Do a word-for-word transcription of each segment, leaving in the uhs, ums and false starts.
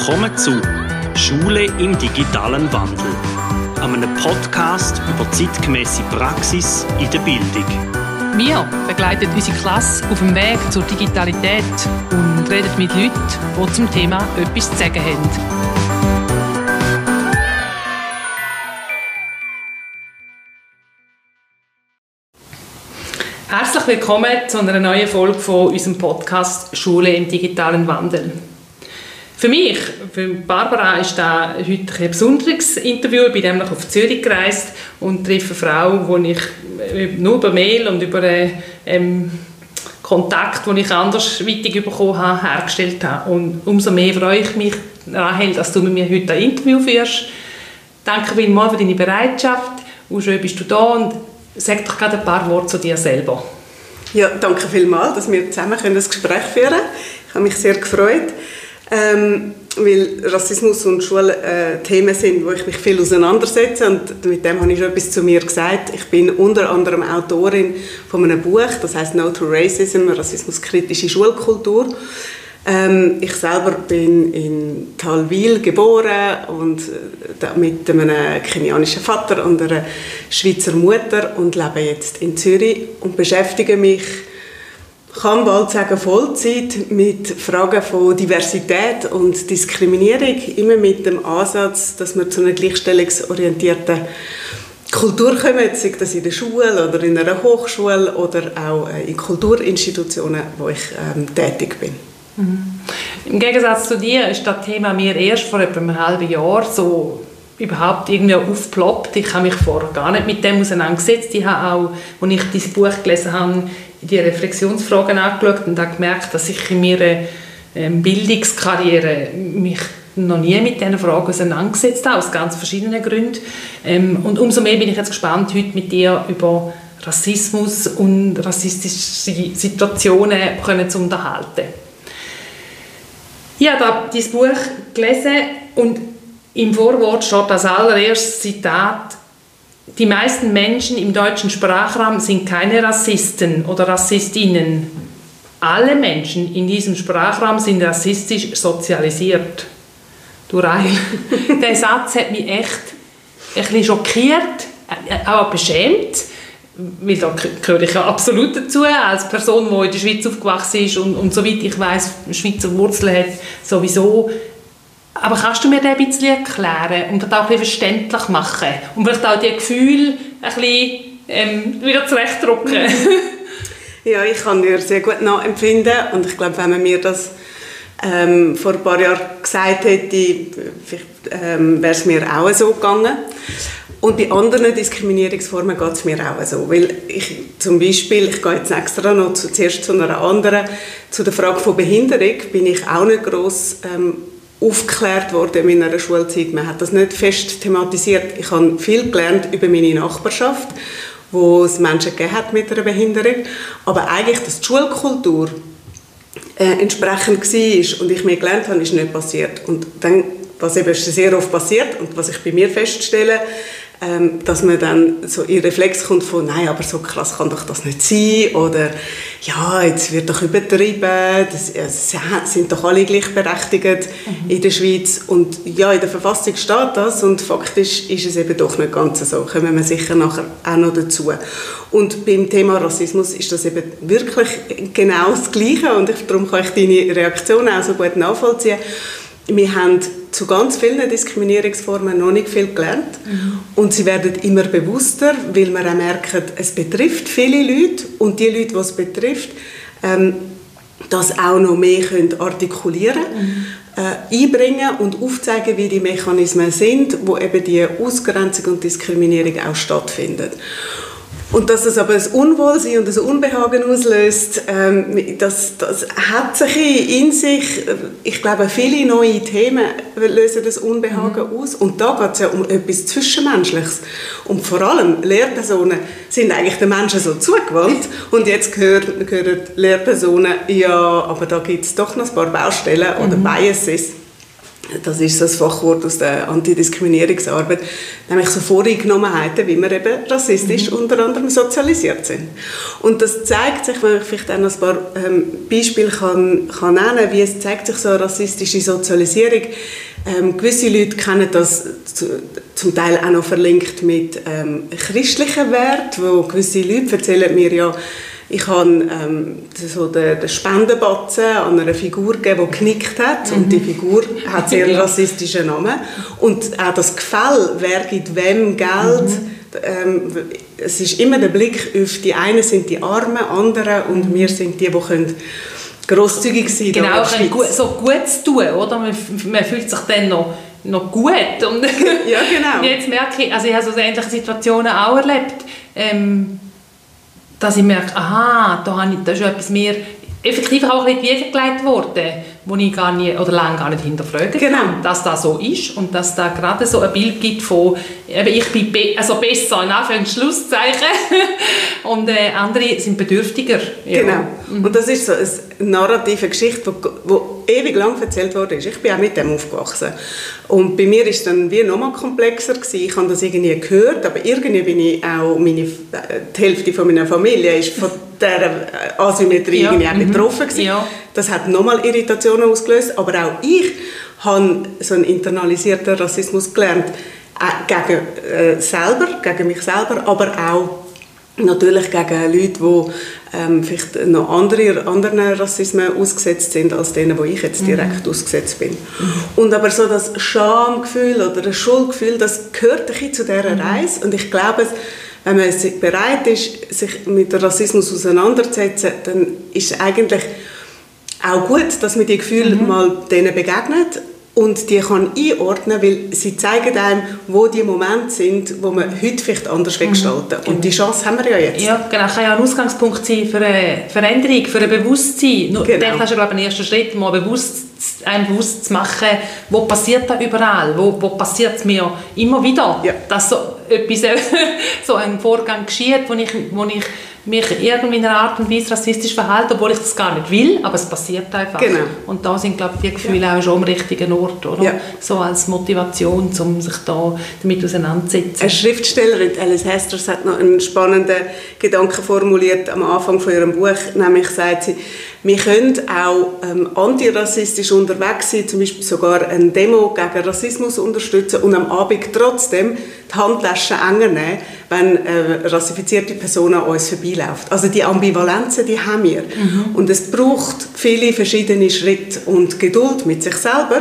Willkommen zu «Schule im digitalen Wandel», einem Podcast über zeitgemäße Praxis in der Bildung. Wir begleiten unsere Klasse auf dem Weg zur Digitalität und reden mit Leuten, die zum Thema etwas zu sagen haben. Herzlich willkommen zu einer neuen Folge von unserem Podcast «Schule im digitalen Wandel». Für mich, für Barbara, ist das heute ein besonderes Interview. Ich bin nämlich auf Zürich gereist und treffe eine Frau, die ich nur über Mail und über ähm, Kontakt, den ich andersweitig bekommen habe, hergestellt habe. Und umso mehr freue ich mich, Rahel, dass du mit mir heute ein Interview führst. Danke vielmals für deine Bereitschaft. Wie schön bist du da? Und sag doch gerade ein paar Worte zu dir selber. Ja, danke vielmals, dass wir zusammen das Gespräch führen können. Ich habe mich sehr gefreut. Ähm, weil Rassismus und Schule äh, Themen sind, wo ich mich viel auseinandersetze, und mit dem habe ich schon etwas zu mir gesagt. Ich bin unter anderem Autorin von einem Buch, das heißt «No to Racism», rassismuskritische Schulkultur. Ähm, ich selber bin in Talwil geboren und äh, mit einem kenianischen Vater und einer Schweizer Mutter und lebe jetzt in Zürich und beschäftige mich, kann bald sagen, Vollzeit mit Fragen von Diversität und Diskriminierung, immer mit dem Ansatz, dass wir zu einer gleichstellungsorientierten Kultur kommen, sei das in der Schule oder in einer Hochschule oder auch in Kulturinstitutionen, wo ich ähm, tätig bin. Mhm. Im Gegensatz zu dir ist das Thema mir erst vor etwa einem halben Jahr so überhaupt irgendwie aufgeploppt. Ich habe mich vorher gar nicht mit dem auseinandergesetzt. Ich habe auch, als ich dieses Buch gelesen habe, die Reflexionsfragen angeschaut und habe gemerkt, dass ich in meiner ähm, Bildungskarriere mich noch nie mit diesen Fragen auseinandergesetzt habe, aus ganz verschiedenen Gründen. Ähm, und umso mehr bin ich jetzt gespannt, heute mit dir über Rassismus und rassistische Situationen können zu unterhalten. Ich habe dieses Buch gelesen und im Vorwort steht als allererstes Zitat: Die meisten Menschen im deutschen Sprachraum sind keine Rassisten oder Rassistinnen. Alle Menschen in diesem Sprachraum sind rassistisch sozialisiert. Du Rahel, der Satz hat mich echt ein bisschen schockiert, auch beschämt, weil da gehöre ich ja absolut dazu, als Person, die in der Schweiz aufgewachsen ist und, und soweit ich weiss, Schweizer Wurzeln hat, sowieso. Aber kannst du mir das ein bisschen erklären und das auch ein bisschen verständlich machen und vielleicht auch die Gefühle ein bisschen ähm, wieder zurechtdrücken? Ja, ich kann dir sehr gut nachempfinden und ich glaube, wenn man mir das ähm, vor ein paar Jahren gesagt hätte, ähm, wäre es mir auch so gegangen. Und bei anderen Diskriminierungsformen geht es mir auch so. Weil ich zum Beispiel, ich gehe jetzt extra noch zu, zuerst zu einer anderen, zu der Frage von Behinderung, bin ich auch nicht gross ähm, aufgeklärt worden in meiner Schulzeit. Man hat das nicht fest thematisiert. Ich habe viel gelernt über meine Nachbarschaft, wo es Menschen gegeben hat mit einer Behinderung. Aber eigentlich, dass die Schulkultur äh, entsprechend war und ich mehr gelernt habe, ist nicht passiert. Und dann, was eben sehr oft passiert und was ich bei mir feststelle, ähm, dass man dann so in Reflex kommt von «Nein, aber so krass kann doch das nicht sein» oder «Ja, jetzt wird doch übertrieben, das, es sind doch alle gleichberechtigt mhm. in der Schweiz». Und ja, in der Verfassung steht das und faktisch ist es eben doch nicht ganz so. Kommen wir sicher nachher auch noch dazu. Und beim Thema Rassismus ist das eben wirklich genau das Gleiche und ich, darum kann ich deine Reaktion auch so gut nachvollziehen. Wir haben zu ganz vielen Diskriminierungsformen noch nicht viel gelernt mhm. und sie werden immer bewusster, weil wir auch merken, es betrifft viele Leute und die Leute, die es betrifft, ähm, das auch noch mehr können artikulieren, mhm. äh, einbringen und aufzeigen, wie die Mechanismen sind, wo eben die Ausgrenzung und Diskriminierung auch stattfindet. Und dass das aber ein Unwohlsein und ein Unbehagen auslöst, ähm, das, das hat sich in sich, ich glaube, viele neue Themen lösen das Unbehagen mhm. aus. Und da geht es ja um etwas Zwischenmenschliches. Und vor allem Lehrpersonen sind eigentlich den Menschen so zugewandt. Und jetzt hören, hören Lehrpersonen, ja, aber da gibt es doch noch ein paar Baustellen mhm. oder Biases. Das ist das Fachwort aus der Antidiskriminierungsarbeit, nämlich so Voreingenommenheiten, wie wir eben rassistisch mhm. unter anderem sozialisiert sind. Und das zeigt sich, wenn ich vielleicht auch noch ein paar ähm, Beispiele kann, kann nennen kann, wie es zeigt sich so eine rassistische Sozialisierung. Ähm, gewisse Leute kennen das zu, zum Teil auch noch verlinkt mit ähm, christlichen Werten, wo gewisse Leute erzählen mir ja, ich habe ähm, so den, den Spendenbatzen an einer Figur gegeben, die genickt hat. Mhm. Und die Figur hat sehr ja. rassistischen Namen. Und auch das Gefälle, wer gibt wem Geld, mhm. ähm, es ist immer der Blick auf die einen sind die Armen, andere und wir sind die, die können grosszügig sein. Genau, können gut, so gut zu tun, oder? Man, man fühlt sich dann noch, noch gut. Und ja, genau. Jetzt merke ich, also ich habe so ähnliche Situationen auch erlebt, ähm, dass ich merke, aha, da, habe ich, da ist etwas mehr effektiv auch ein bisschen gelegt worden, wo ich gar nie, oder lange gar nicht hinterfragt genau. habe, dass das so ist und dass da gerade so ein Bild gibt von, eben, ich bin be- also besser, in Anführungszeichen, und äh, andere sind bedürftiger. Ja. Genau. Mhm. Und das ist so eine narrative Geschichte, die ewig lang erzählt worden ist. Ich bin auch mit dem aufgewachsen. Und bei mir war es dann wie noch mal komplexer gewesen. Ich habe das irgendwie gehört, aber irgendwie bin ich auch, meine, die Hälfte von meiner Familie ist von dieser Asymmetrie ja. irgendwie auch betroffen gewesen. Ja. Das hat nochmal Irritationen ausgelöst, aber auch ich habe so einen internalisierten Rassismus gelernt, äh, gegen äh, selber, gegen mich selber, aber auch natürlich gegen Leute, die ähm, vielleicht noch andere, anderen Rassismen ausgesetzt sind, als denen, wo ich jetzt direkt mhm. ausgesetzt bin. Mhm. Und aber so das Schamgefühl oder das Schuldgefühl, das gehört ein bisschen zu dieser Reise. Und ich glaube, wenn man bereit ist, sich mit Rassismus auseinanderzusetzen, dann ist es eigentlich auch gut, dass man die Gefühle mhm. mal denen begegnet und die kann einordnen, weil sie zeigen einem, wo die Momente sind, wo man heute vielleicht anders mhm. gestalten. Und die Chance haben wir ja jetzt. Ja, genau. Das kann ja ein Ausgangspunkt sein für eine Veränderung, für ein Bewusstsein. Genau. Dann kannst du, glaube ich, einen ersten Schritt, mal bewusst, einem bewusst zu machen, wo passiert das überall, wo, wo passiert es mir immer wieder, ja. dass so, etwas, so ein Vorgang geschieht, wo ich, wo ich mich irgendwie in einer Art und Weise rassistisch verhalte, obwohl ich das gar nicht will, aber es passiert einfach. Genau. Und da sind, glaube ich, die Gefühle ja. auch schon am richtigen Ort, oder? Ja. So als Motivation, um sich da damit auseinanderzusetzen. Eine Schriftstellerin, Alice Hasters, hat noch einen spannenden Gedanken formuliert am Anfang von ihrem Buch, nämlich sagt sie, wir können auch ähm, antirassistisch unterwegs sein, zum Beispiel sogar eine Demo gegen Rassismus unterstützen und am Abend trotzdem die Handtaschen enger nehmen, wenn eine rassifizierte Person an uns vorbeiläuft. Also die Ambivalenzen, die haben wir. Mhm. Und es braucht viele verschiedene Schritte und Geduld mit sich selber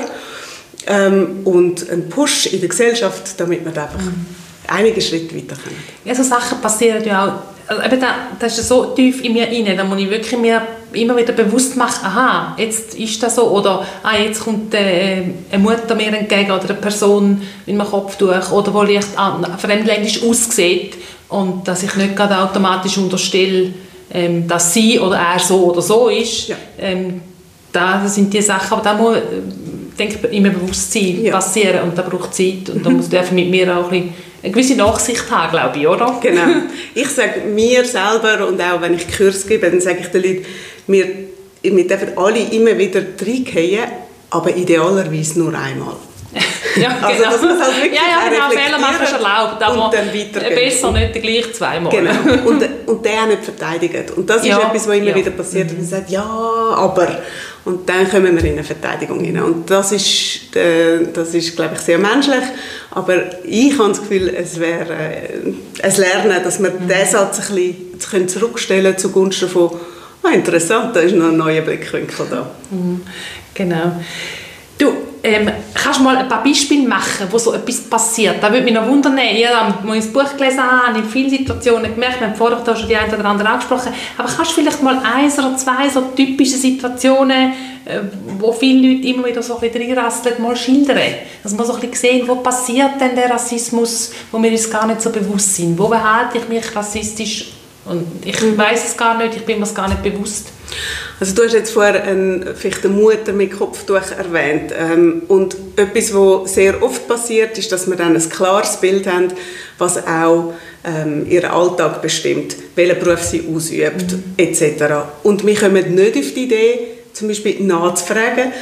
ähm, und einen Push in der Gesellschaft, damit wir einfach mhm. einige Schritte weiterkommen. Ja, so Sachen passieren ja auch. Also eben da, das ist so tief in mir rein, da muss ich wirklich mir immer wieder bewusst machen, aha, jetzt ist das so, oder ah, jetzt kommt äh, eine Mutter mir entgegen oder eine Person mit einem Kopftuch oder die leicht fremdländisch aussieht und dass ich nicht gerade automatisch unterstelle, ähm, dass sie oder er so oder so ist. Ja. Ähm, das sind die Sachen, aber da muss äh, denke ich, immer Bewusstsein ja. passieren und da braucht Zeit und da muss ich mit mir auch ein bisschen eine gewisse Nachsicht haben, glaube ich, oder? Genau. Ich sage mir selber und auch wenn ich Kurs gebe, dann sage ich den Leuten, wir, wir dürfen alle immer wieder reingehen, aber idealerweise nur einmal. Ja, genau. Also, dass man halt wirklich ja, ja, genau, Fehler machen ist erlaubt, aber und dann weitergehen. Besser nicht gleich zweimal. Genau. Und, und der auch nicht verteidigt. Und das ist ja. etwas, was immer ja. wieder passiert. Und man sagt, ja, aber... Und dann kommen wir in eine Verteidigung hinein. Und das ist, äh, das ist, glaube ich, sehr menschlich. Aber ich habe das Gefühl, es wäre äh, ein Lernen, dass wir mhm. diesen Satz ein bisschen zurückstellen können zugunsten von, ah, interessant, da ist noch ein neuer Blickwinkel da. Mhm. Genau. Du, ähm, kannst du mal ein paar Beispiele machen, wo so etwas passiert? Da würde mich noch wundern, ich habe, als ich das Buch gelesen habe, habe ich in vielen Situationen gemerkt, wir haben vorher da schon die eine oder andere angesprochen, aber kannst du vielleicht mal eins oder zwei so typische Situationen, äh, wo viele Leute immer wieder so ein bisschen reinrasseln, mal schildern? Dass wir so ein bisschen sehen, wo passiert denn der Rassismus, wo wir uns gar nicht so bewusst sind? Wo behalte ich mich rassistisch? Und ich weiss es gar nicht, ich bin mir es gar nicht bewusst. Also du hast jetzt vorher ein, vielleicht eine Mutter mit Kopftuch erwähnt. Ähm, und etwas, was sehr oft passiert, ist, dass wir dann ein klares Bild haben, was auch ähm, ihren Alltag bestimmt, welchen Beruf sie ausübt, mhm. et cetera. Und wir kommen nicht auf die Idee, zum Beispiel nachzufragen,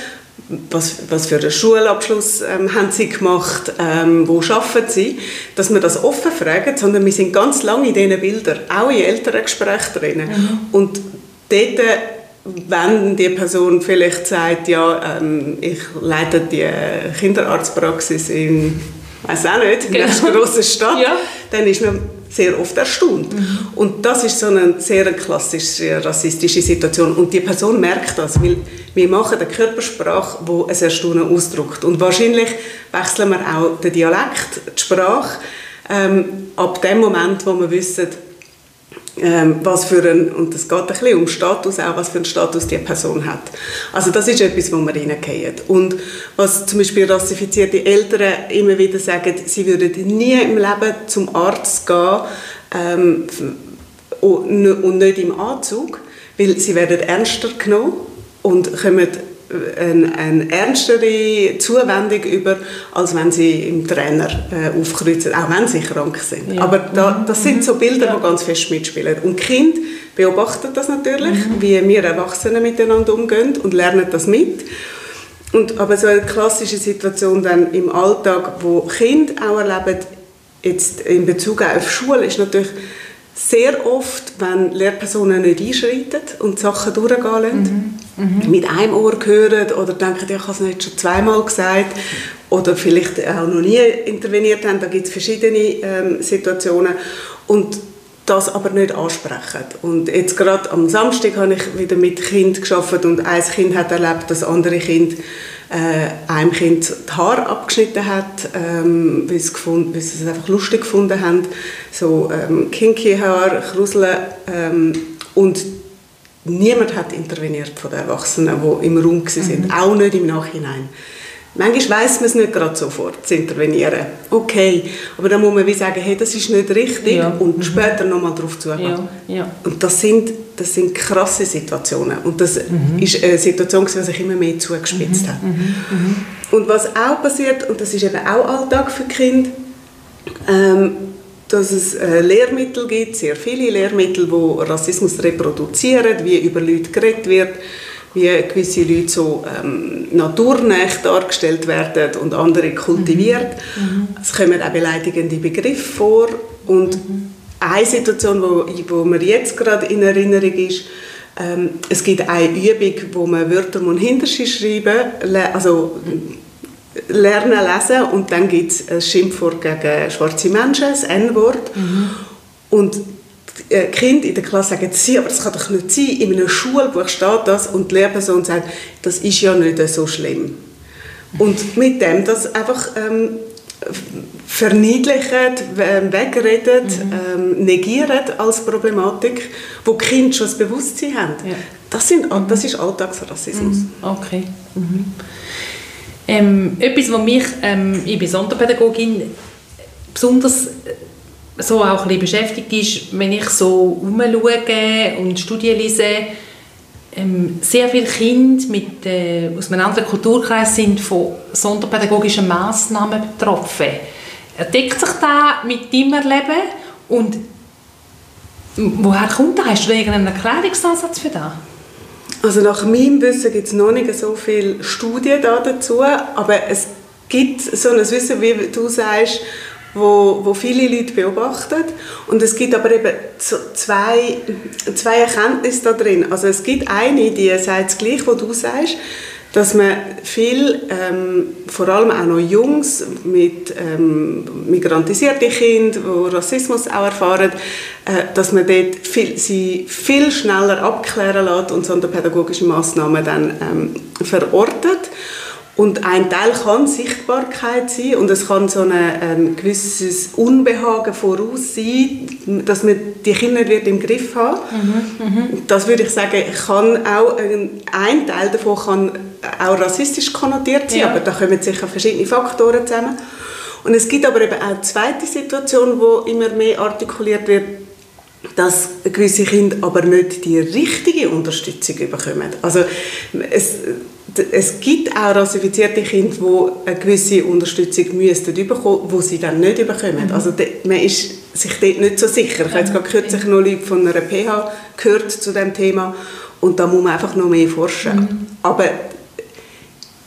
was, was für einen Schulabschluss ähm, haben sie gemacht, ähm, wo arbeiten sie, dass wir das offen fragen, sondern wir sind ganz lange in diesen Bildern, auch in älteren Gesprächen drin. Mhm. Und dort, wenn die Person vielleicht sagt, ja, ähm, ich leite die Kinderarztpraxis in, weiß auch nicht, in einer genau. grossen Stadt, ja. dann ist man sehr oft erstaunt. Mhm. Und das ist so eine sehr klassische rassistische Situation. Und die Person merkt das, weil wir machen eine Körpersprache, die ein Erstaunen ausdrückt. Und wahrscheinlich wechseln wir auch den Dialekt, die Sprache, ähm, ab dem Moment, wo wir wissen, ähm, was für ein, und es geht ein bisschen um Status, auch was für einen Status die Person hat. Also das ist etwas, wo wir reingehen. Und was zum Beispiel rassifizierte Eltern immer wieder sagen, sie würden nie im Leben zum Arzt gehen ähm, und nicht im Anzug, weil sie werden ernster genommen und kommen eine, eine ernstere Zuwendung über, als wenn sie im Trainer äh, aufkreuzen, auch wenn sie krank sind. Ja. Aber da, das sind so Bilder, ja. die ganz fest mitspielen. Und Kind beobachtet das natürlich, mhm. wie wir Erwachsene miteinander umgehen und lernen das mit. Und, aber so eine klassische Situation dann im Alltag, wo Kinder auch erleben, jetzt in Bezug auf Schule, ist natürlich sehr oft, wenn Lehrpersonen nicht einschreiten und Sachen durchgehen lassen, mhm. Mhm. mit einem Ohr hören oder denken, ja, ich habe es nicht schon zweimal gesagt oder vielleicht auch noch nie interveniert haben, da gibt es verschiedene ähm, Situationen und das aber nicht ansprechen. Und jetzt gerade am Samstag habe ich wieder mit Kindern gearbeitet und ein Kind hat erlebt, dass andere Kind äh, einem Kind die Haare abgeschnitten hat, ähm, weil sie es einfach lustig gefunden haben. So ähm, kinky Haare, Kruseln. Ähm, und niemand hat interveniert von den Erwachsenen, die im Raum waren, mhm. auch nicht im Nachhinein. Manchmal weiss man es nicht gerade sofort, zu intervenieren. Okay, aber dann muss man wie sagen, hey, das ist nicht richtig ja. und mhm. später nochmal darauf zugehen. Ja. Ja. Und das sind, das sind krasse Situationen. Und das mhm. ist eine Situation, die sich immer mehr zugespitzt mhm. hat. Mhm. Mhm. Und was auch passiert, und das ist eben auch Alltag für Kinder, ähm, dass es äh, Lehrmittel gibt, sehr viele Lehrmittel, die Rassismus reproduzieren, wie über Leute geredet wird, wie gewisse Leute so ähm, naturnah dargestellt werden und andere kultiviert. Mhm. Es kommen auch beleidigende Begriffe vor. Und mhm. eine Situation, wo, wo mir jetzt gerade in Erinnerung ist, ähm, es gibt eine Übung, wo man Wörter und Hinterschi schreiben, also lernen, lesen, und dann gibt es ein Schimpfwort gegen schwarze Menschen, das En-Wort. Mhm. Und die Kinder in der Klasse sagen, sie, aber das kann doch nicht sein, in einem Schulbuch steht das, und die Lehrperson sagt, das ist ja nicht so schlimm. Und mit dem das einfach ähm, verniedlicht, wegredet, mhm. ähm, negiert als Problematik, wo die Kinder schon das Bewusstsein haben. Ja. Das, sind, das ist Alltagsrassismus. Mhm. Okay. Mhm. Ähm, etwas, was mich, ähm, ich bin Sonderpädagogin, besonders so auch ein bisschen beschäftigt ist, wenn ich so umschaue und Studien lese, ähm, sehr viele Kinder mit, äh, aus einem anderen Kulturkreis sind von sonderpädagogischen Massnahmen betroffen. Deckt sich das mit deinem Erleben? Und woher kommt das? Hast du irgendeinen Erklärungsansatz für das? Also nach meinem Wissen gibt es noch nicht so viele Studien dazu, aber es gibt so ein Wissen, wie du sagst, wo, wo viele Leute beobachten. Und es gibt aber eben zwei, zwei Erkenntnisse da drin. Also es gibt eine, die sagt das Gleiche, was du sagst, dass man viel, ähm, vor allem auch noch Jungs mit ähm, migrantisierten Kindern, die Rassismus auch erfahren, äh, dass man dort viel, sie viel schneller abklären lässt und sonderpädagogische Massnahmen dann ähm, verortet. Und ein Teil kann Sichtbarkeit sein und es kann so eine, ein gewisses Unbehagen voraus sein, dass man die Kinder nicht im Griff haben. Mhm, mh. Das würde ich sagen, kann auch ein, ein Teil davon kann auch rassistisch konnotiert sein, ja. aber da kommen sicher verschiedene Faktoren zusammen. Und es gibt aber eben auch eine zweite Situation, wo immer mehr artikuliert wird, dass gewisse Kinder aber nicht die richtige Unterstützung bekommen. Also es, es gibt auch rassifizierte Kinder, die eine gewisse Unterstützung müssten bekommen, die sie dann nicht bekommen. Mhm. Also man ist sich dort nicht so sicher. Ich habe jetzt gerade kürzlich noch Leute von einer P H gehört zu diesem Thema und da muss man einfach noch mehr forschen. Mhm. Aber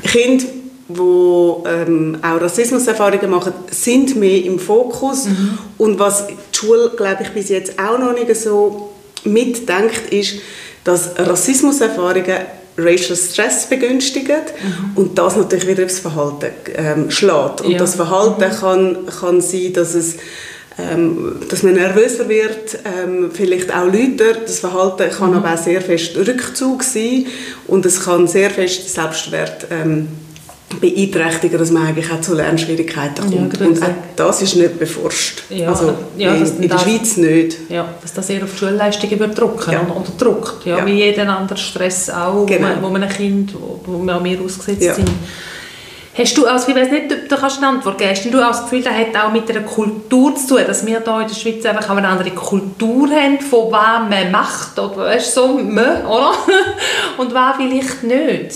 Kinder, die ähm, auch Rassismuserfahrungen machen, sind mehr im Fokus. Mhm. Und was die Schule, glaube ich, bis jetzt auch noch nicht so mitdenkt, ist, dass Rassismuserfahrungen Racial Stress begünstigen mhm. und das natürlich wieder aufs Verhalten ähm, schlägt. Und ja. das Verhalten mhm. kann, kann sein, dass es Ähm, dass man nervöser wird, ähm, vielleicht auch lauter. Das Verhalten kann mhm. aber auch sehr fest Rückzug sein und es kann sehr fest Selbstwert ähm, beeinträchtigen, dass man eigentlich auch zu Lernschwierigkeiten kommt. Ja, und auch das ist nicht beforscht. Ja, also ja, in, in der Schweiz nicht. Ja, dass das eher auf die Schulleistungen wird drücken ja. und unterdrückt. Ja, ja. Wie jeden anderen Stress auch, genau. wo, man, wo man ein Kind, wo, wo wir auch mehr ausgesetzt ja. sind. Hast du, also ich weiss nicht, du kannst eine Antwort geben, hast du auch das Gefühl, das hat auch mit einer Kultur zu tun, dass wir hier in der Schweiz einfach auch eine andere Kultur haben, von was man macht, oder weißt, so man, oder? Und was vielleicht nicht?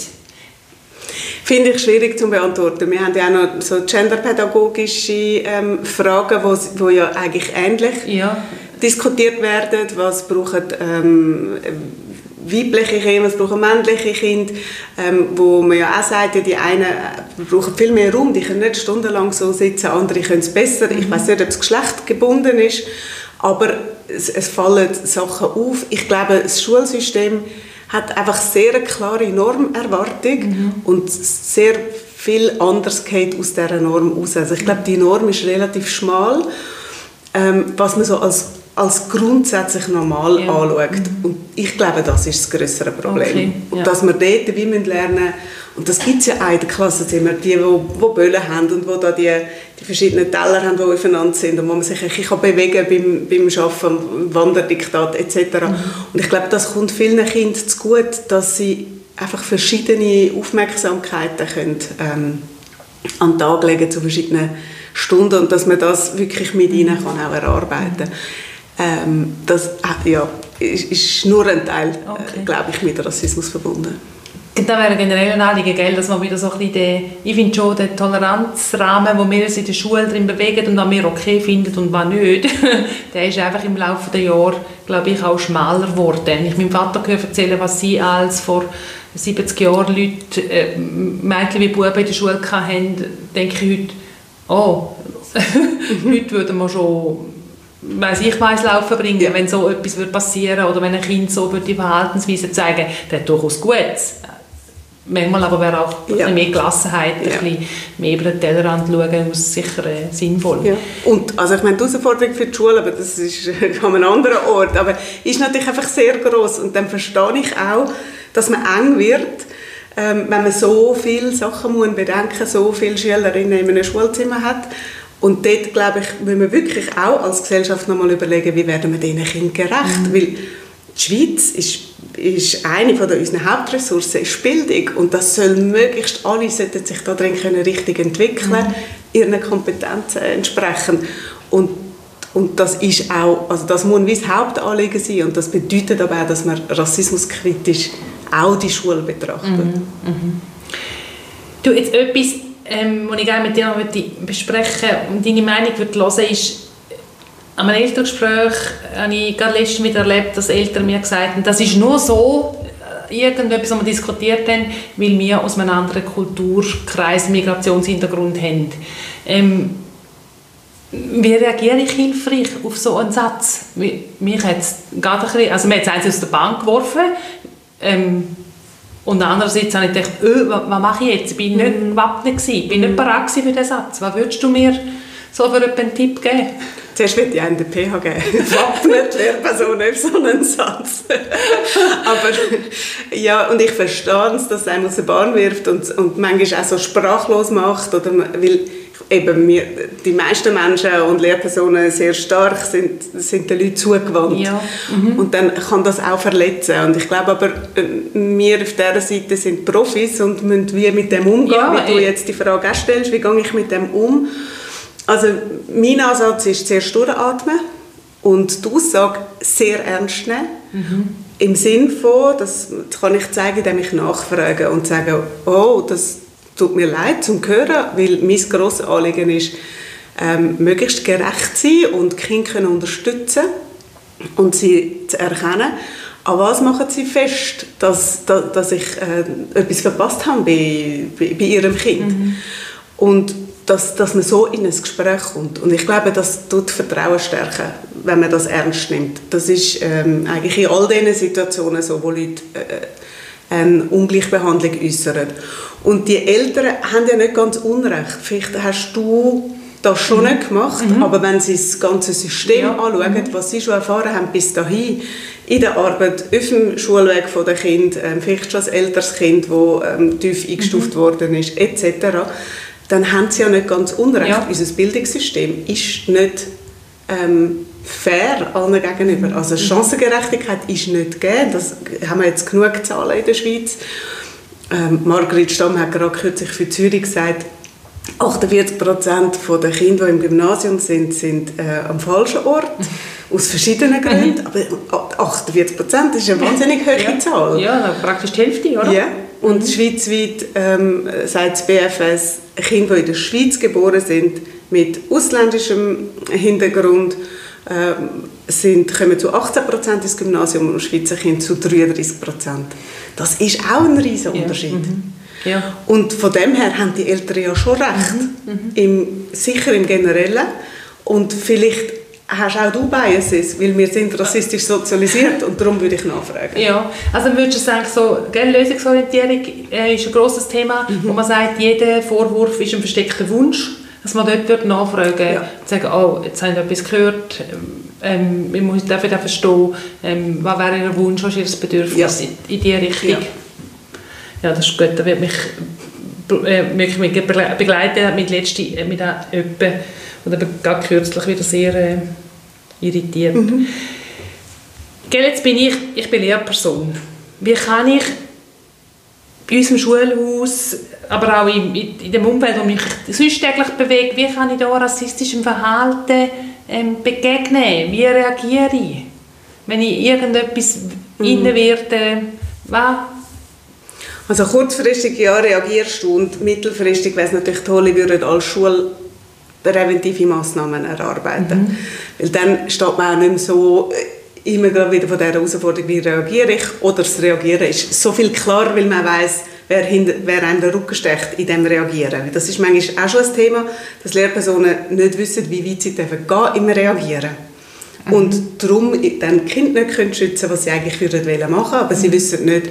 Finde ich schwierig zu beantworten. Wir haben ja auch noch so genderpädagogische ähm, Fragen, wo, wo ja eigentlich ähnlich ja. diskutiert werden. Was brauchen ähm, weibliche Kinder, was brauchen männliche Kinder, ähm, wo man ja auch sagt, ja, die einen brauchen viel mehr Raum, die können nicht stundenlang so sitzen, andere können es besser. Ich weiss nicht, ob es geschlechtgebunden ist, aber es, es fallen Sachen auf. Ich glaube, das Schulsystem hat einfach sehr eine klare Normerwartung mhm. und sehr viel anderes geht aus dieser Norm raus. Also ich glaube, die Norm ist relativ schmal, ähm, was man so als als grundsätzlich normal ja. anschaut. Mhm. Und ich glaube, das ist das grössere Problem. Okay. Ja. Und dass wir dort wie lernen müssen, und das gibt es ja auch in den Klassenzimmer, die, die, die Böllen haben und die da die, die verschiedenen Teller haben, die aufeinander sind und wo man sich ein bisschen bewegen kann beim, beim Arbeiten, Wanderdiktat et cetera. Mhm. Und ich glaube, das kommt vielen Kindern zu gut, dass sie einfach verschiedene Aufmerksamkeiten können, ähm, an den Tag legen zu verschiedenen Stunden und dass man das wirklich mit ihnen kann auch erarbeiten kann. Ähm, das ja, ist, ist nur ein Teil, okay. äh, glaube ich, mit Rassismus verbunden. Das wäre generell ein Anliegen, gell, dass man wieder so ein bisschen den, ich finde schon, den Toleranzrahmen, wo wir uns in der Schule drin bewegen und was wir okay finden und was nicht, der ist einfach im Laufe der Jahre, glaube ich, auch schmaler geworden. Wenn ich meinem Vater höre erzählen, was sie als vor siebzig Jahren Leute, äh, Mädchen wie Buben in der Schule hatten, denke ich heute, oh, heute würden wir schon weiss ich weiss laufen bringen, ja. wenn so etwas passieren würde oder wenn ein Kind so die Verhaltensweise zeigen würde, der hat durchaus Gutes. Manchmal aber wäre auch ja. ein bisschen mehr Gelassenheit, ja. ein bisschen mehr über den Tellerrand schauen, ist sicher äh, sinnvoll. Ja. Und also ich meine, die Herausforderung für die Schule, aber das ist an einem anderen Ort, aber ist natürlich einfach sehr gross und dann verstehe ich auch, dass man eng wird, ähm, wenn man so viele Sachen muss bedenken, so viele Schülerinnen in einem Schulzimmer hat. Und dort, glaube ich, müssen wir wirklich auch als Gesellschaft noch mal überlegen, wie werden wir diesen Kindern gerecht. Mhm. Weil die Schweiz ist, ist eine von unseren Hauptressourcen, ist Bildung. Und das soll möglichst alle sollten sich da drin können richtig entwickeln, mhm. ihren Kompetenzen entsprechend. Und, und das ist auch, also das muss wie das Hauptanliegen sein. Und das bedeutet aber auch, dass man rassismuskritisch auch die Schule betrachtet. Mhm. Mhm. Du, jetzt etwas, Ähm, was ich gerne mit dir noch besprechen und deine Meinung würde hören, ist, an einem Elterngespräch habe ich gerade letztens wieder erlebt, dass Eltern mir gesagt haben, das ist nur so, irgendetwas, was wir diskutiert haben, weil wir aus einem anderen Kulturkreis Migrationshintergrund haben. Ähm, wie reagiere ich hilfreich auf so einen Satz? Mich hat es gerade ein bisschen, also mir hat es aus der Bank geworfen, ähm, und andererseits habe ich gedacht, öh, was mache ich jetzt? Ich bin nicht gewappnet, ich bin nicht bereit für diesen Satz. Was würdest du mir so für einen Tipp geben? Zuerst würde ich einen den P H geben. Wappnet Lehrperson auf so einen Satz. Aber ja, und ich verstehe es, dass es einem aus der Bahn wirft und, und manchmal auch so sprachlos macht. Oder, weil eben wir, die meisten Menschen und Lehrpersonen sehr stark sind, sind den Leuten zugewandt. Ja. Mhm. Und dann kann das auch verletzen. Und ich glaube aber, wir auf dieser Seite sind Profis und müssen wie mit dem umgehen, ja, wie du jetzt die Frage auch stellst, wie gehe ich mit dem um? Also mein Ansatz ist zuerst durchatmen und die Aussage sehr ernst nehmen. Mhm. Im Sinn von, das kann ich zeigen, indem ich nachfrage und sage, oh, das tut mir leid zum Hören, weil mein grosses Anliegen ist, ähm, möglichst gerecht sein und die Kinder unterstützen und sie zu erkennen. an was machen Sie fest, dass, dass, dass ich äh, etwas verpasst habe bei, bei, bei Ihrem Kind. Mhm. Und dass, dass man so in ein Gespräch kommt. Und ich glaube, das tut Vertrauen stärken, wenn man das ernst nimmt. Das ist ähm, eigentlich in all diesen Situationen so, wo Leute äh, eine Ungleichbehandlung äußern. Und die Eltern haben ja nicht ganz Unrecht. Vielleicht hast du das schon mhm. nicht gemacht, mhm. aber wenn sie das ganze System ja. anschauen, mhm. was sie schon erfahren haben bis dahin, in der Arbeit, auf dem Schulweg der Kinder, ähm, vielleicht schon als älteres Kind, das ähm, tief eingestuft mhm. worden ist, et cetera, dann haben sie ja nicht ganz Unrecht. Ja. Unser Bildungssystem ist nicht ähm, fair allen gegenüber. Also Chancengerechtigkeit ist nicht gegeben. Das haben wir jetzt genug Zahlen in der Schweiz. Ähm, Margrit Stamm hat gerade kürzlich für Zürich gesagt, achtundvierzig Prozent der Kinder, die im Gymnasium sind, sind äh, am falschen Ort. Aus verschiedenen Gründen. Aber achtundvierzig Prozent ist eine wahnsinnig hohe ja. Zahl. Ja, praktisch die Hälfte, oder? Ja. Und mhm. schweizweit ähm, sagt das B F S, Kinder, die in der Schweiz geboren sind, mit ausländischem Hintergrund, äh, sind, kommen zu achtzehn Prozent ins Gymnasium und Schweizer Kinder zu dreiunddreißig Prozent. Das ist auch ein riesiger Unterschied. Ja. Mhm. Ja. Und von dem her haben die Eltern ja schon recht, mhm. im, sicher im Generellen. Und vielleicht hast auch du Biases, weil wir sind rassistisch sozialisiert und darum würde ich nachfragen. Ja, also würdest du sagen, so, gell, Lösungsorientierung äh, ist ein grosses Thema, mhm. wo man sagt, jeder Vorwurf ist ein versteckter Wunsch, dass man dort wird nachfragen ja. und sagen, oh, jetzt habe ich etwas gehört, ähm, ich muss dafür verstehen, ähm, was wäre Ihr Wunsch, was ist Ihr Bedürfnis ja. in diese Richtung. Ja. ja, das ist gut, da wird mich, äh, mich begleiten, hat mich letzte mit jemandem, oder gerade kürzlich wieder sehr äh, irritiert. Mhm. Gell, jetzt bin ich, ich bin Lehrperson. Wie kann ich bei unserem Schulhaus, aber auch in, in dem Umfeld, wo mich sonst täglich bewegt, wie kann ich da rassistischem Verhalten ähm, begegnen? Wie reagiere ich, wenn ich irgendetwas mhm. innen werde? Was? Also kurzfristig ja, reagierst du und mittelfristig wäre es natürlich toll, ich würde als Schule präventive Massnahmen erarbeiten. Mhm. Weil dann steht man auch nicht mehr so immer wieder von dieser Herausforderung, wie reagiere ich, oder das Reagieren ist so viel klarer, weil man weiss, wer, hinter, wer einem den Rücken stecht in dem Reagieren. Das ist manchmal auch schon ein Thema, dass Lehrpersonen nicht wissen, wie weit sie gehen dürfen im Reagieren. Mhm. Und darum dann die Kinder nicht können schützen, was sie eigentlich würden machen, aber mhm. sie wissen nicht,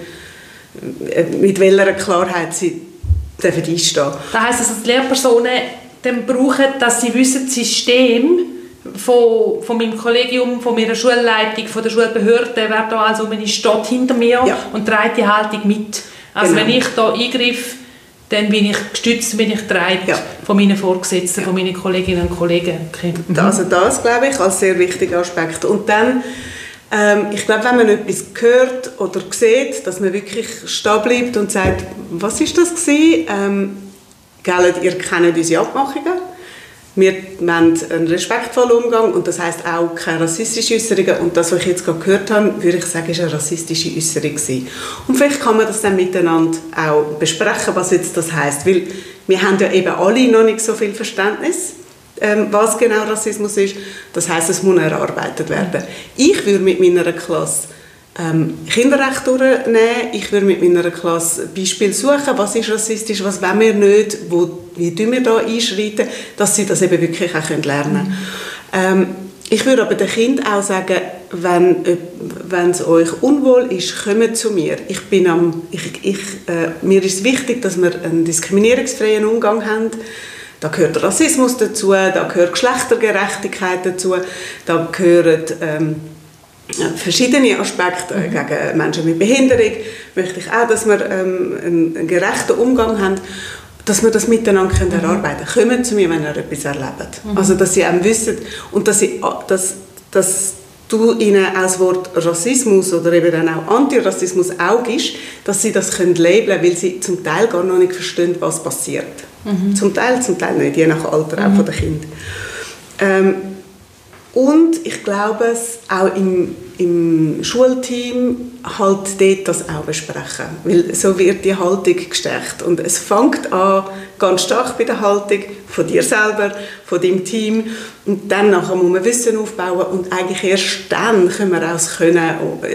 mit welcher Klarheit sie dürfen einstehen. Das heisst, dass die Lehrpersonen dann brauchen, dass sie wissen, das System von, von meinem Kollegium, von meiner Schulleitung, von der Schulbehörde, wer da also, wenn ich steht hinter mir ja. und trägt die Haltung mit. Also genau. wenn ich da eingreife, dann bin ich gestützt, bin ich getragen ja. von meinen Vorgesetzten, ja. von meinen Kolleginnen und Kollegen. Okay. Mhm. Also das, glaube ich, als sehr wichtiger Aspekt. Und dann, ähm, ich glaube, wenn man etwas hört oder sieht, dass man wirklich stehen bleibt und sagt, was ist das gewesen? Ähm, Gell, ihr kennt unsere Abmachungen. Wir wollen einen respektvollen Umgang und das heisst auch keine rassistischen Äußerungen. Und das, was ich jetzt gerade gehört habe, würde ich sagen, ist eine rassistische Äußerung gewesen. Und vielleicht kann man das dann miteinander auch besprechen, was jetzt das heisst. Weil wir haben ja eben alle noch nicht so viel Verständnis, ähm, was genau Rassismus ist. Das heisst, es muss erarbeitet werden. Ich würde mit meiner Klasse Ähm, Kinderrecht durchnehmen. Ich würde mit meiner Klasse Beispiele suchen, was ist rassistisch, was wollen wir nicht, wo, wie tun wir da einschreiten, dass sie das eben wirklich auch lernen können. Ähm, ich würde aber den Kindern auch sagen, wenn, wenn es euch unwohl ist, kommt zu mir. Ich bin am, ich, ich, äh, mir ist wichtig, dass wir einen diskriminierungsfreien Umgang haben. Da gehört Rassismus dazu, da gehört Geschlechtergerechtigkeit dazu, da gehören ähm, verschiedene Aspekte mhm. gegen Menschen mit Behinderung. Möchte ich auch, dass wir ähm, einen, einen gerechten Umgang haben, dass wir das miteinander können mhm. erarbeiten können. Kommen zu mir, wenn ihr etwas erlebt. Mhm. Also, dass sie auch wissen und dass, sie, dass, dass du ihnen auch das Wort Rassismus oder eben dann auch Antirassismus auch gibst, dass sie das können labeln, weil sie zum Teil gar noch nicht verstehen, was passiert. Mhm. Zum Teil, zum Teil nicht, je nach Alter auch mhm. von den Kindern. Ähm, Und ich glaube, es auch im, im Schulteam halt dort das auch besprechen. Weil so wird die Haltung gestärkt. Und es fängt an ganz stark bei der Haltung von dir selber, von deinem Team. Und dann nachher muss man Wissen aufbauen und eigentlich erst dann können wir auch das Können,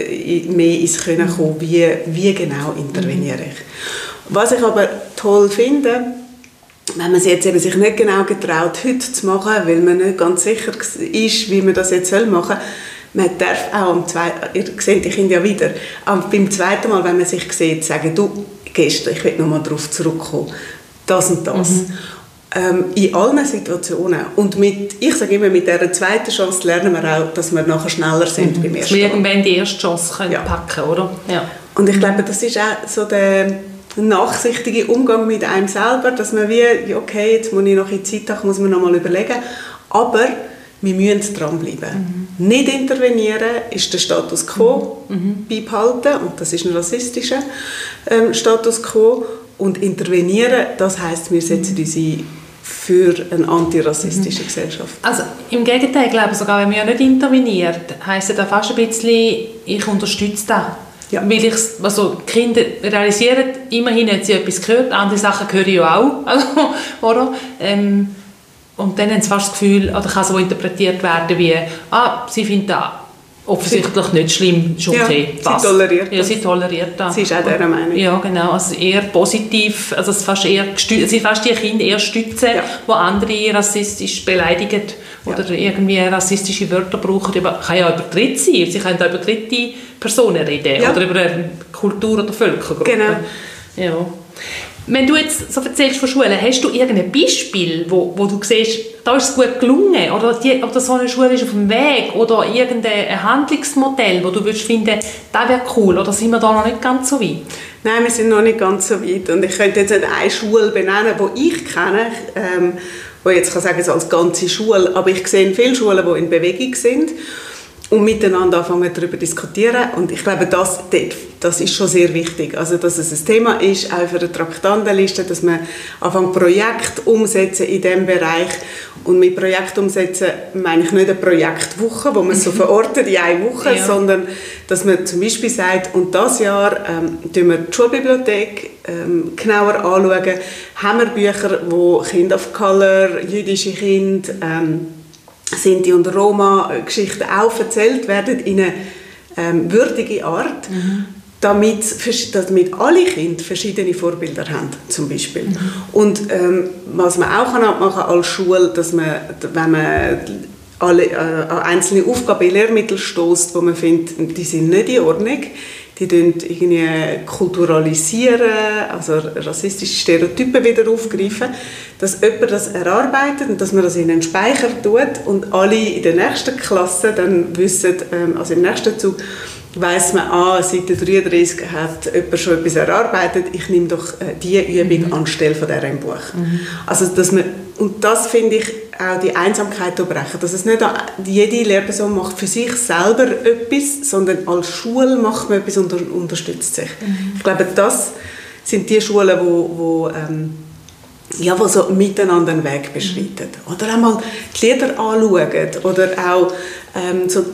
mehr ins Können kommen, wie, wie genau interveniere ich. Was ich aber toll finde, wenn man es jetzt eben sich nicht genau getraut, heute zu machen, weil man nicht ganz sicher ist, wie man das jetzt machen soll, man darf auch am zweiten, ihr seht die Kinder ja wieder, aber beim zweiten Mal, wenn man sich sieht, sagen, du, gestern, ich will noch mal darauf zurückkommen, das und das. Mhm. Ähm, in allen Situationen. Und mit, ich sage immer, mit dieser zweiten Chance lernen wir auch, dass wir nachher schneller sind mhm. beim ersten Mal. Dass wir irgendwann die erste Chance können ja. packen, oder? Ja. Und ich glaube, das ist auch so der nachsichtige Umgang mit einem selber, dass man wie, okay, jetzt muss ich noch in Zeit haben, muss man noch mal überlegen, aber wir müssen dranbleiben. Mhm. Nicht intervenieren ist der Status quo mhm. beibehalten, und das ist ein rassistischer ähm, Status quo. Und intervenieren, das heisst, wir setzen uns ein für eine antirassistische mhm. Gesellschaft. Also im Gegenteil, ich glaube sogar, wenn wir nicht intervenieren, heisst das fast ein bisschen, ich unterstütze das. Ja. Weil ich, also die Kinder realisieren, immerhin haben sie etwas gehört, andere Sachen höre ich ja auch. Also, oder? Ähm, und dann haben sie fast das Gefühl, oder kann so interpretiert werden wie, ah, sie finden das offensichtlich sie, nicht schlimm, ist okay, ja, sie toleriert das. Ja, sie toleriert das. Sie ist auch dieser Meinung. Ja, genau, also eher positiv, also es fast eher gestü- sie fast die Kinder eher stützen, ja. die andere rassistisch beleidigen oder ja. irgendwie rassistische Wörter brauchen. Aber kann ja über Dritte sein, sie können auch über dritte Personen reden ja. oder über eine Kultur- oder Völkergruppe. Genau. Ja. Wenn du jetzt so erzählst von Schulen, hast du irgendein Beispiel, wo, wo du siehst, da ist es gut gelungen oder, die, oder so eine Schule ist auf dem Weg oder irgendein Handlungsmodell, wo du würdest finden, das wäre cool, oder sind wir da noch nicht ganz so weit? Nein, wir sind noch nicht ganz so weit und ich könnte jetzt nicht eine Schule benennen, die ich kenne, ähm, wo ich jetzt kann sagen, so als ganze Schule, aber ich sehe viele Schulen, die in Bewegung sind und miteinander anfangen darüber diskutieren, und ich glaube, das, das ist schon sehr wichtig, also dass es ein Thema ist, auch für eine Traktandenliste, dass man anfängt Projekte umsetzen in diesem Bereich, und mit Projekt umsetzen meine ich nicht eine Projektwoche, wo man es so verortet in einer Woche, ja. sondern dass man zum Beispiel sagt, und dieses Jahr ähm, schauen wir die Schulbibliothek ähm, genauer anschauen, haben wir Bücher, wo Kinder of Color, jüdische Kinder, ähm, Sinti und Roma-Geschichten auch erzählt werden in eine ähm, würdige Art, mhm. damit, damit alle Kinder verschiedene Vorbilder haben, zum Beispiel. Mhm. Und ähm, was man auch machen kann als Schule, dass man, wenn man alle, äh, an einzelne Aufgaben in Lehrmittel stößt, wo man findet, die sind nicht in Ordnung, die irgendwie kulturalisieren, also rassistische Stereotypen wieder aufgreifen, dass jemand das erarbeitet und dass man das in einen Speicher tut und alle in der nächsten Klasse dann wissen, also im nächsten Zug weiss man, ah, Seite dreiunddreißig hat jemand schon etwas erarbeitet, ich nehme doch diese Übung mhm. anstelle von der im Buch. Mhm. Also, dass man, und das finde ich auch die Einsamkeit brechen, dass es nicht jede Lehrperson macht für sich selber etwas, sondern als Schule macht man etwas und unterstützt sich. Mhm. Ich glaube, das sind die Schulen, wo, wo ähm, ja, wo so miteinander einen Weg beschreiten. Oder auch mal die Lieder anschauen oder auch, ähm, so,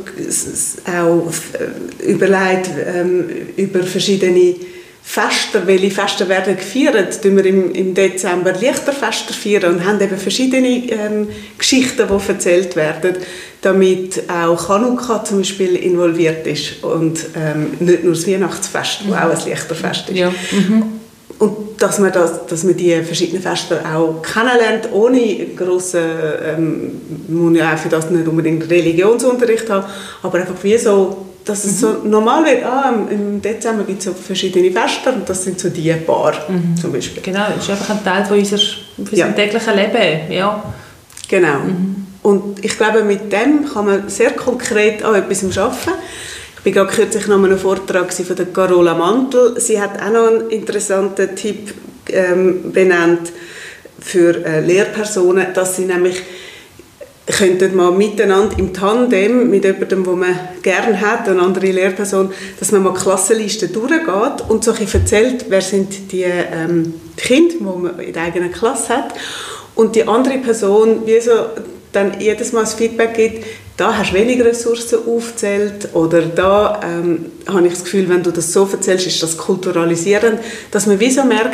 auch äh, überlegt ähm, über verschiedene Feste, welche Feste werden gefeiert. Wir im, im Dezember Lichterfeste feiern und haben eben verschiedene ähm, Geschichten, die erzählt werden, damit auch Chanukka zum Beispiel involviert ist und ähm, nicht nur das Weihnachtsfest, das auch ein Lichterfest ist. Ja. Mhm. Und dass man, das, dass man die verschiedenen Feste auch kennenlernt, ohne grossen, ähm, muss ja auch für das nicht unbedingt Religionsunterricht haben, aber einfach wie so, dass es mhm. so normal wird, ah, im Dezember gibt es so verschiedene Feste und das sind so die paar mhm. zum Beispiel. Genau, das ist einfach ein Teil von unser, von unserem ja. täglichen Leben. Ja. Genau. Mhm. Und ich glaube, mit dem kann man sehr konkret an etwas arbeiten. Ich war gerade kürzlich noch einem Vortrag von der Carola Mantel. Sie hat auch noch einen interessanten Tipp ähm, benannt für äh, Lehrpersonen, dass sie nämlich könnten mal miteinander im Tandem mit jemandem, den man gerne hat, eine andere Lehrperson, dass man mal Klassenlisten durchgeht und so ein bisschen erzählt, wer sind die ähm, Kinder, die man in der eigenen Klasse hat, und die andere Person wie so dann jedes Mal das Feedback gibt, da hast du weniger Ressourcen aufgezählt oder da ähm, habe ich das Gefühl, wenn du das so erzählst, ist das kulturalisierend, dass man wie so merkt,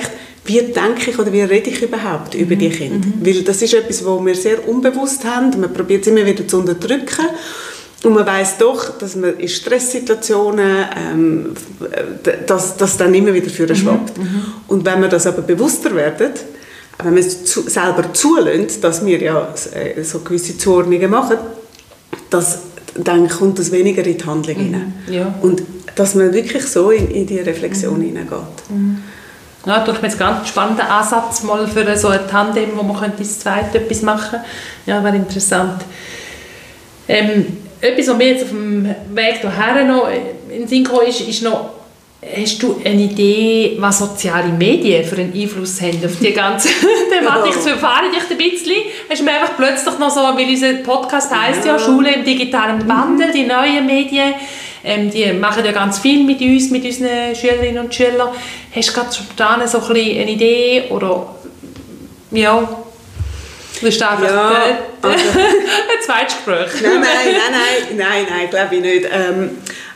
wie denke ich oder wie rede ich überhaupt mhm. über die Kinder. Mhm. Weil das ist etwas, was wir sehr unbewusst haben. Man probiert es immer wieder zu unterdrücken. Und man weiss doch, dass man in Stresssituationen ähm, dass das dann immer wieder für schwappt. Mhm. Und wenn wir das aber bewusster werden, wenn wir es zu, selber zulässt, dass wir ja so gewisse Zuordnungen machen, dass, dann kommt das weniger in die Handlung mhm. hinein. Ja. Und dass man wirklich so in, in die Reflexion mhm. hineingeht. Mhm. Ja, das ist mir jetzt ein ganz spannender Ansatz mal für so ein Tandem, wo man könnte das zweite etwas machen könnte. Ja, wäre interessant. Ähm, etwas, was mir jetzt auf dem Weg hierher noch in den Sinn gekommen ist, ist noch, hast du eine Idee, was soziale Medien für einen Einfluss haben auf die ganze Thematik? Das erfahre ich ein bisschen. Hast du mir einfach plötzlich noch so, weil unser Podcast heisst ja, ja Schule im digitalen Wandel, die neuen Medien, ähm, die machen ja ganz viel mit uns, mit unseren Schülerinnen und Schülern. Hast du gerade spontan so ein bisschen eine Idee oder ja... Du bist einfach ja, der, also, ein Zweitgespräch. Nein, nein, nein, nein, nein, nein, glaube ich nicht. Ähm,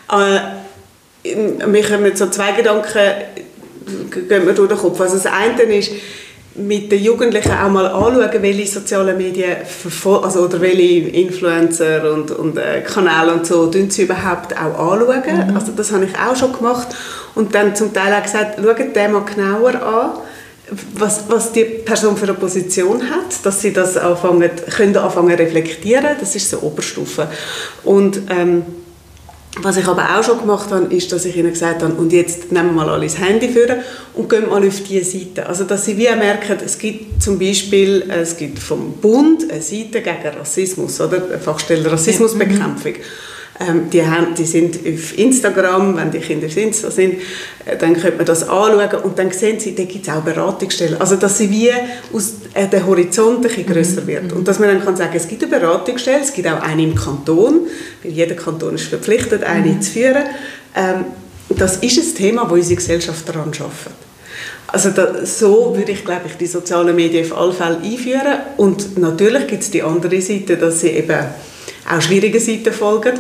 äh, mir kommen so zwei Gedanken gehen mir durch den Kopf. Also das eine ist, mit den Jugendlichen auch mal anschauen, welche sozialen Medien also, oder welche Influencer und, und äh, Kanäle und so sie überhaupt auch anschauen. Mhm. Also das habe ich auch schon gemacht. Und dann zum Teil auch gesagt, schaut den mal genauer an. Was, was die Person für eine Position hat, dass sie das anfangen, können anfangen reflektieren, das ist so Oberstufe. Und ähm, was ich aber auch schon gemacht habe, ist, dass ich ihnen gesagt habe, und jetzt nehmen wir mal alle das Handy führen und gehen mal auf diese Seite. Also dass sie wie merken, es gibt zum Beispiel, es gibt vom Bund eine Seite gegen Rassismus, oder? Eine Fachstelle Rassismusbekämpfung. Ähm, die, haben, die sind auf Instagram, wenn die Kinder auf Insta sind, äh, dann könnte man das anschauen und dann sehen sie, da gibt es auch Beratungsstellen. Also dass sie wie aus, äh, der Horizont ein bisschen grösser wird. Und dass man dann kann sagen, es gibt eine Beratungsstelle, es gibt auch eine im Kanton, weil jeder Kanton ist verpflichtet, eine mhm. zu führen. Ähm, das ist ein Thema, wo unsere Gesellschaft daran arbeitet. Also da, so würde ich, glaube ich, die sozialen Medien auf alle Fälle einführen. Und natürlich gibt es die andere Seite, dass sie eben auch schwierigen Seiten folgen.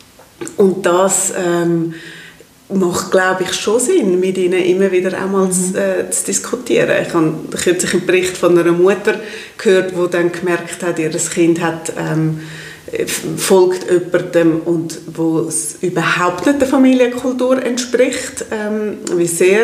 Und das ähm, macht, glaube ich, schon Sinn, mit ihnen immer wieder auch mal mhm. zu, äh, zu diskutieren. Ich habe kürzlich einen Bericht von einer Mutter gehört, die dann gemerkt hat, ihr Kind hat, ähm, folgt jemandem, und wo es überhaupt nicht der Familienkultur entspricht, ähm, wie sehr,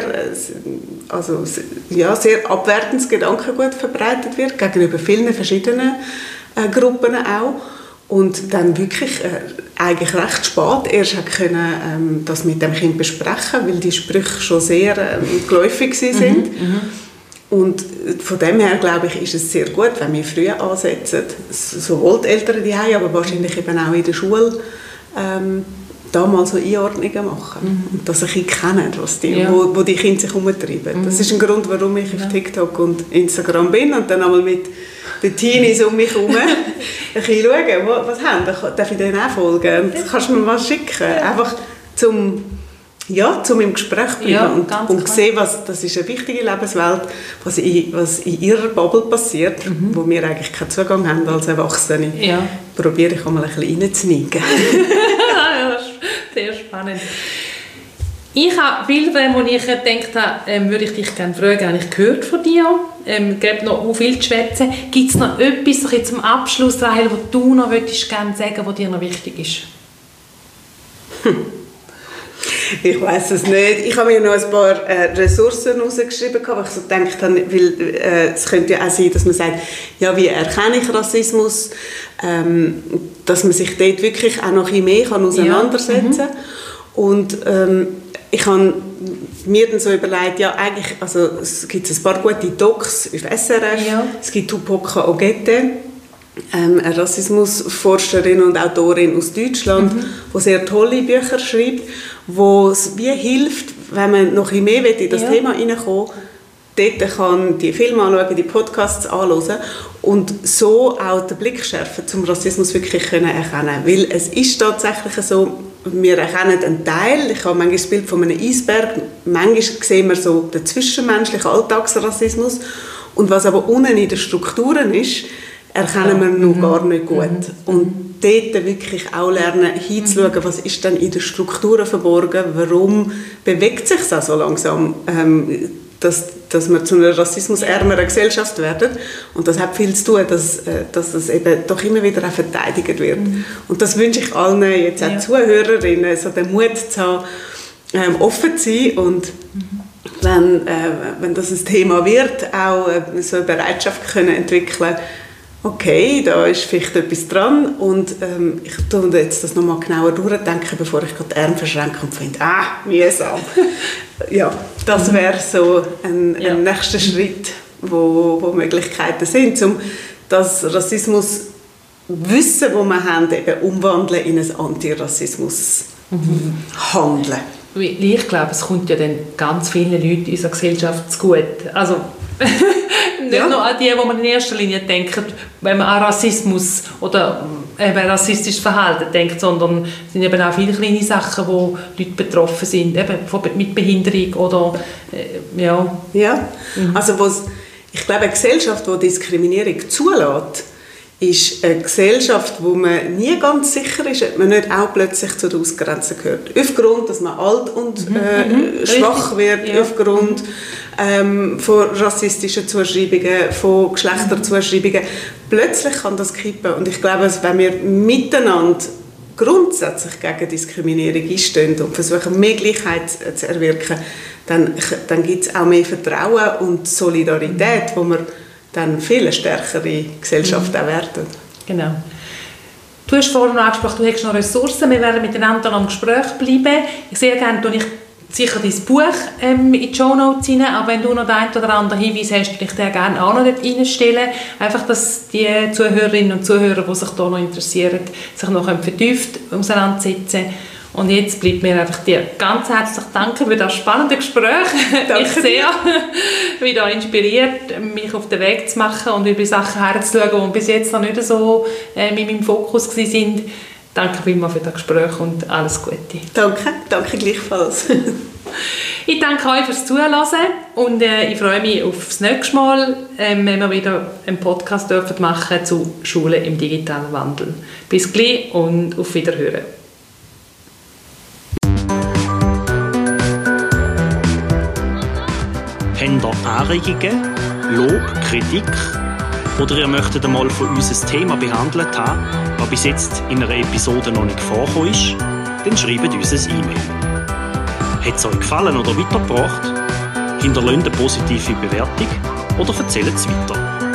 also, ja, sehr abwertendes Gedankengut verbreitet wird, gegenüber vielen verschiedenen äh, Gruppen auch. Und dann wirklich äh, eigentlich recht spät erst können, ähm, das mit dem Kind besprechen, weil die Sprüche schon sehr ähm, geläufig sind. Mhm, und von dem her, glaube ich, ist es sehr gut, wenn wir früher ansetzen, sowohl die Eltern die haben, aber wahrscheinlich eben auch in der Schule, ähm, da mal so Einordnungen machen. Mhm. Und dass sie kennen, was die, ja. wo, wo die Kinder sich umtreiben. Mhm. Das ist ein Grund, warum ich ja. auf TikTok und Instagram bin und dann einmal mit den Teenies um mich herum ein bisschen schauen, was haben die, darf ich denen auch folgen? Und kannst du mir was schicken? Ja. Einfach zum, ja, zum im Gespräch bleiben ja, und, und sehen, was, das ist eine wichtige Lebenswelt, was in, was in ihrer Bubble passiert, mhm. wo wir eigentlich keinen Zugang haben als Erwachsene. Ja. Probiere ich auch mal ein bisschen reinzunigen. Ja, sehr spannend. Ich habe Bilder, wo ich gedacht habe, ähm, würde ich dich gerne fragen, habe ich gehört von dir. Ähm, es gibt noch viel zu schwätzen. Gibt es noch etwas so zum Abschluss, Rahel, was du noch würdest gerne sagen, was dir noch wichtig ist? Hm. Ich weiss es nicht. Ich habe mir noch ein paar äh, Ressourcen rausgeschrieben, weil ich so gedacht habe, weil, äh, es könnte ja auch sein, dass man sagt, ja, wie erkenne ich Rassismus, ähm, dass man sich dort wirklich auch noch ein bisschen mehr kann auseinandersetzen kann. Ja. Mhm. Und ähm, ich habe mir dann so überlegt, ja, eigentlich, also es gibt ein paar gute Docs auf S R F, ja. Es gibt Tupoka Ogette, ähm, eine Rassismusforscherin und Autorin aus Deutschland, mhm. die sehr tolle Bücher schreibt, wo es wie hilft, wenn man noch ein bisschen mehr in das ja. Thema hineinkommt, dort kann die Filme anschauen, die Podcasts anhören und so auch den Blick schärfen, zum Rassismus wirklich können erkennen. Weil es ist tatsächlich so, wir erkennen einen Teil, ich habe manchmal das Bild von einem Eisberg, manchmal sehen wir so den zwischenmenschlichen Alltagsrassismus und was aber unten in den Strukturen ist, erkennen wir noch mhm. gar nicht gut. Mhm. Und dort wirklich auch lernen, hinzuschauen, was ist denn in den Strukturen verborgen, warum bewegt sich das so langsam, ähm, dass, dass wir zu einer rassismusärmeren Gesellschaft werden. Und das hat viel zu tun, dass, dass das eben doch immer wieder auch verteidigt wird. Mhm. Und das wünsche ich allen, jetzt auch ja. Zuhörerinnen, so den Mut zu haben, ähm, offen zu sein und mhm. wenn, äh, wenn das ein Thema wird, auch äh, so eine Bereitschaft können entwickeln, okay, da ist vielleicht etwas dran und ähm, ich tue jetzt das nochmal genauer durchdenken, bevor ich gerade die Arme verschränke und finde, ah, mühsam. Ja, das wäre so ein, ja. ein nächster Schritt, wo, wo Möglichkeiten sind, um das Rassismus Wissen, das wir haben, eben umwandeln in ein Antirassismus-Handeln. Mhm. Ich glaube, es kommt ja dann ganz vielen Leuten in unserer Gesellschaft zu gut. Also nicht ja. nur an die, die man in erster Linie denkt, wenn man an Rassismus oder eben rassistisches Verhalten denkt, sondern es sind eben auch viele kleine Sachen, wo Leute betroffen sind, eben mit Behinderung oder äh, ja. Ja, mhm. also ich glaube, eine Gesellschaft, die Diskriminierung zulässt, ist eine Gesellschaft, wo man nie ganz sicher ist, ob man nicht auch plötzlich zu den Ausgrenzten gehört. Aufgrund, dass man alt und äh, mhm. schwach wird, ja. aufgrund ähm, von rassistischen Zuschreibungen, von Geschlechterzuschreibungen. Plötzlich kann das kippen. Und ich glaube, wenn wir miteinander grundsätzlich gegen Diskriminierung einstehen und versuchen, mehr Gleichheit zu erwirken, dann, dann gibt es auch mehr Vertrauen und Solidarität, wo wir dann viel stärkere Gesellschaft mhm. auch werden. Genau. Du hast vorhin noch angesprochen, du hättest noch Ressourcen. Wir werden miteinander noch im Gespräch bleiben. Ich sehr gerne tue ich sicher dein Buch ähm, in die Shownotes rein, aber wenn du noch den einen oder anderen Hinweis hast, würde ich den gerne auch noch dort reinstellen. Einfach, dass die Zuhörerinnen und Zuhörer, die sich da noch interessieren, sich noch vertieft auseinandersetzen. Und jetzt bleibt mir einfach dir ganz herzlich danken für das spannende Gespräch. Danke ich sehr, wieder inspiriert, mich auf den Weg zu machen und über Sachen herzuschauen, die bis jetzt noch nicht so äh, in meinem Fokus waren. Danke vielmals für das Gespräch und alles Gute. Danke, danke gleichfalls. Ich danke euch fürs Zuhören und äh, ich freue mich auf das nächste Mal, äh, wenn wir wieder einen Podcast dürfen machen zu Schule im digitalen Wandel. Bis gleich und auf Wiederhören. Habt ihr Anregungen, Lob, Kritik oder ihr möchtet einmal von uns ein Thema behandelt haben, das bis jetzt in einer Episode noch nicht vorgekommen ist, dann schreibt uns ein E-Mail. Hat es euch gefallen oder weitergebracht? Hinterlasst eine positive Bewertung oder erzählt es weiter.